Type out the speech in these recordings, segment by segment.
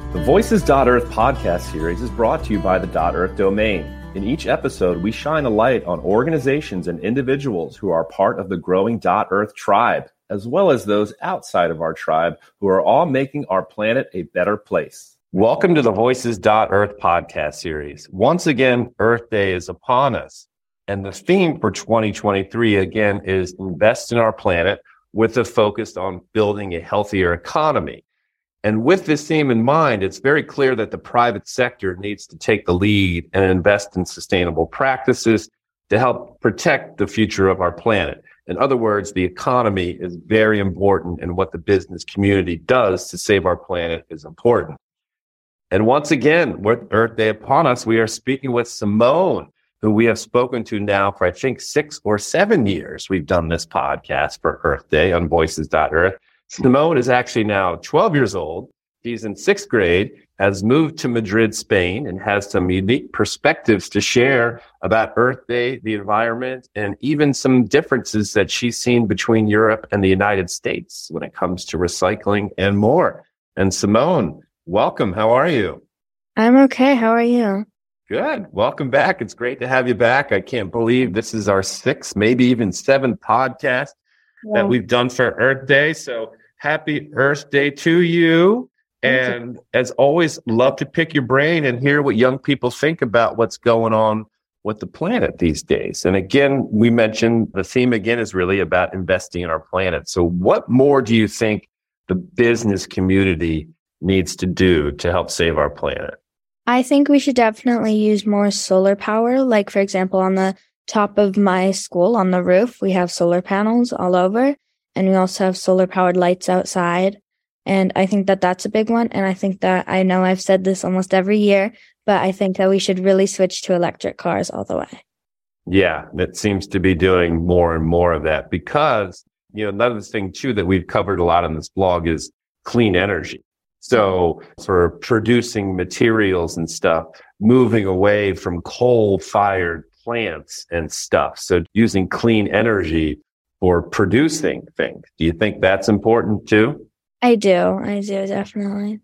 The Voices.Earth podcast series is brought to you by the .Earth domain. In each episode, we shine a light on organizations and individuals who are part of the growing .Earth tribe, as well as those outside of our tribe who are all making our planet a better place. Welcome to the Voices.Earth podcast series. Once again, Earth Day is upon us. And the theme for 2023, again, is invest in our planet with a focus on building a healthier economy. And with this theme in mind, it's very clear that the private sector needs to take the lead and invest in sustainable practices to help protect the future of our planet. In other words, the economy is very important, and what the business community does to save our planet is important. And once again, with Earth Day upon us, we are speaking with Simone, who we have spoken to now for, I think, 6 or 7 years. We've done this podcast for Earth Day on Voices.Earth. Simone is actually now 12 years old. She's in 6th grade, has moved to Madrid, Spain, and has some unique perspectives to share about Earth Day, the environment, and even some differences that she's seen between Europe and the United States when it comes to recycling and more. And Simone, welcome. How are you? I'm okay. How are you? Good. Welcome back. It's great to have you back. I can't believe this is our 6th, maybe even 7th podcast that we've done for Earth Day. So happy Earth Day to you. And as always, love to pick your brain and hear what young people think about what's going on with the planet these days. And again, we mentioned the theme again is really about investing in our planet. So what more do you think the business community needs to do to help save our planet? I think we should definitely use more solar power. Like, for example, on the top of my school, on the roof, we have solar panels all over. And we also have solar-powered lights outside. And I think that that's a big one. And I think that, I know I've said this almost every year, but I think that we should really switch to electric cars all the way. Yeah, that seems to be doing more and more of that because, another thing too that we've covered a lot on this blog is clean energy. So for producing materials and stuff, moving away from coal-fired plants and stuff. So using clean energy for producing things. Do you think that's important too? I do, definitely.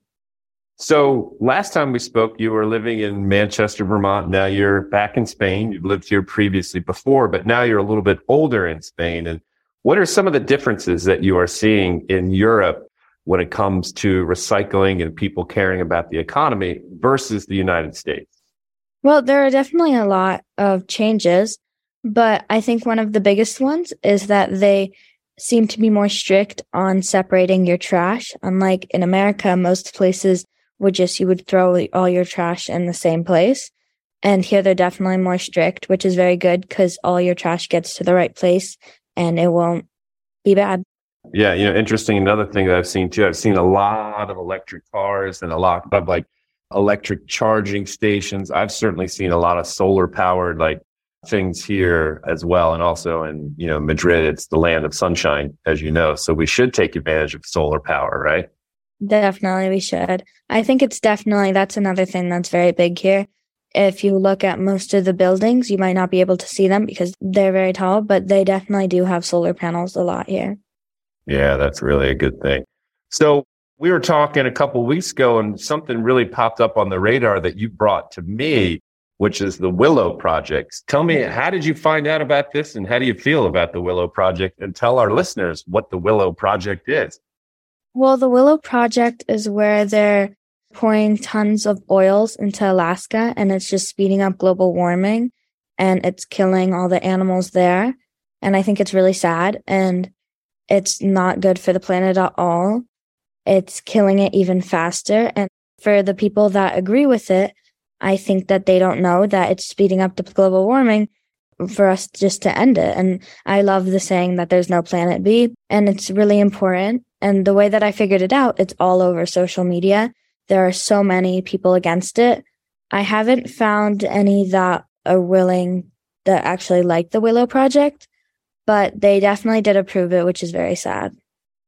So last time we spoke, you were living in Manchester, Vermont. Now you're back in Spain. You've lived here previously before, but now you're a little bit older in Spain. And what are some of the differences that you are seeing in Europe when it comes to recycling and people caring about the economy versus the United States? Well, there are definitely a lot of changes. But I think one of the biggest ones is that they seem to be more strict on separating your trash. Unlike in America, most places you would throw all your trash in the same place. And here they're definitely more strict, which is very good because all your trash gets to the right place and it won't be bad. Yeah, interesting. Another thing that I've seen too, I've seen a lot of electric cars and a lot of electric charging stations. I've certainly seen a lot of solar powered things here as well. And also in, Madrid, it's the land of sunshine, as you know. So we should take advantage of solar power, right? Definitely, we should. I think that's another thing that's very big here. If you look at most of the buildings, you might not be able to see them because they're very tall, but they definitely do have solar panels a lot here. Yeah, that's really a good thing. So we were talking a couple of weeks ago and something really popped up on the radar that you brought to me, which is the Willow Project. Tell me, how did you find out about this and how do you feel about the Willow Project? And tell our listeners what the Willow Project is. Well, the Willow Project is where they're pouring tons of oils into Alaska and it's just speeding up global warming and it's killing all the animals there. And I think it's really sad and it's not good for the planet at all. It's killing it even faster. And for the people that agree with it, I think that they don't know that it's speeding up the global warming for us just to end it. And I love the saying that there's no planet B, and it's really important. And the way that I figured it out, it's all over social media. There are so many people against it. I haven't found any that are willing that actually like the Willow Project, but they definitely did approve it, which is very sad.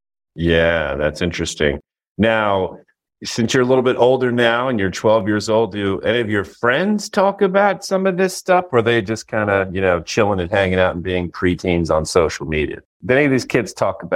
Yeah, that's interesting. Now, since you're a little bit older now and you're 12 years old, do any of your friends talk about some of this stuff? Or are they just kind of, chilling and hanging out and being preteens on social media? Do any of these kids talk about it?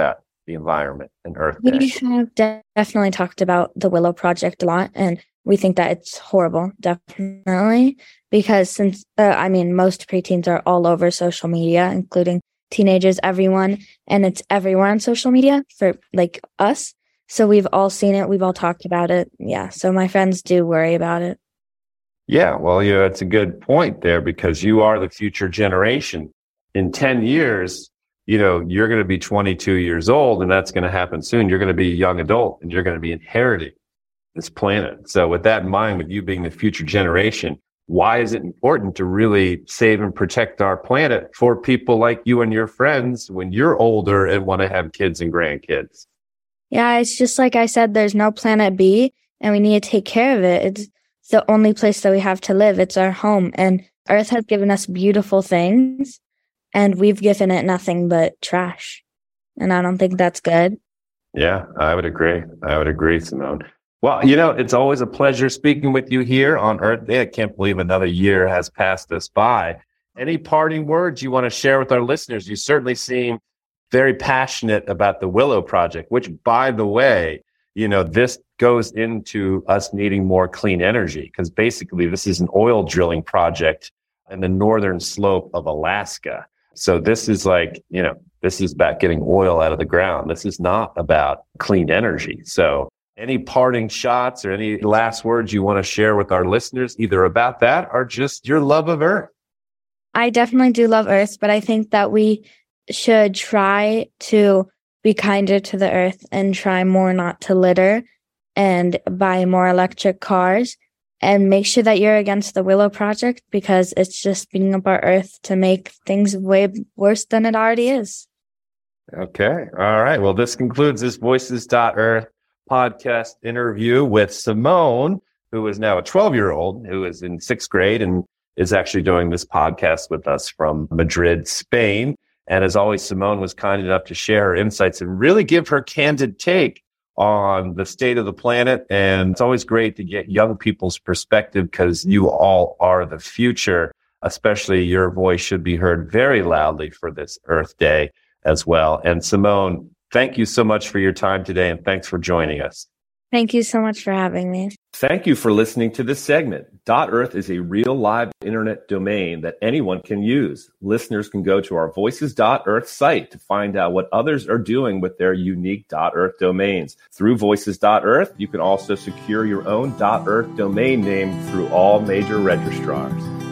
the environment and Earth Day? We have definitely talked about the Willow Project a lot, and we think that it's horrible, definitely, because since, most preteens are all over social media, including teenagers, everyone, and it's everywhere on social media for like us. So we've all seen it. We've all talked about it. Yeah. So my friends do worry about it. Yeah, well, it's a good point there because you are the future generation. In 10 years, you're going to be 22 years old, and that's going to happen soon. You're going to be a young adult, and you're going to be inheriting this planet. So with that in mind, with you being the future generation, why is it important to really save and protect our planet for people like you and your friends when you're older and want to have kids and grandkids? Yeah, it's just like I said, there's no planet B, and we need to take care of it. It's the only place that we have to live. It's our home, and Earth has given us beautiful things, and we've given it nothing but trash. And I don't think that's good. Yeah, I would agree, Simone. Well, it's always a pleasure speaking with you here on Earth Day. I can't believe another year has passed us by. Any parting words you want to share with our listeners? You certainly seem very passionate about the Willow Project, which, by the way, this goes into us needing more clean energy because basically this is an oil drilling project in the northern slope of Alaska. So this is this is about getting oil out of the ground. This is not about clean energy. So any parting shots or any last words you want to share with our listeners, either about that or just your love of Earth? I definitely do love Earth, but I think that we should try to be kinder to the Earth and try more not to litter and buy more electric cars and make sure that you're against the Willow Project because it's just speeding up our Earth to make things way worse than it already is. Okay. All right. Well, this concludes this Voices.Earth podcast interview with Simone, who is now a 12-year-old who is in 6th grade and is actually doing this podcast with us from Madrid, Spain. And as always, Simone was kind enough to share her insights and really give her candid take on the state of the planet. And it's always great to get young people's perspective because you all are the future, especially your voice should be heard very loudly for this Earth Day as well. And Simone, thank you so much for your time today, and thanks for joining us. Thank you so much for having me. Thank you for listening to this segment. .Earth is a real live internet domain that anyone can use. Listeners can go to our Voices.Earth site to find out what others are doing with their unique .Earth domains. Through Voices.Earth, you can also secure your own .Earth domain name through all major registrars.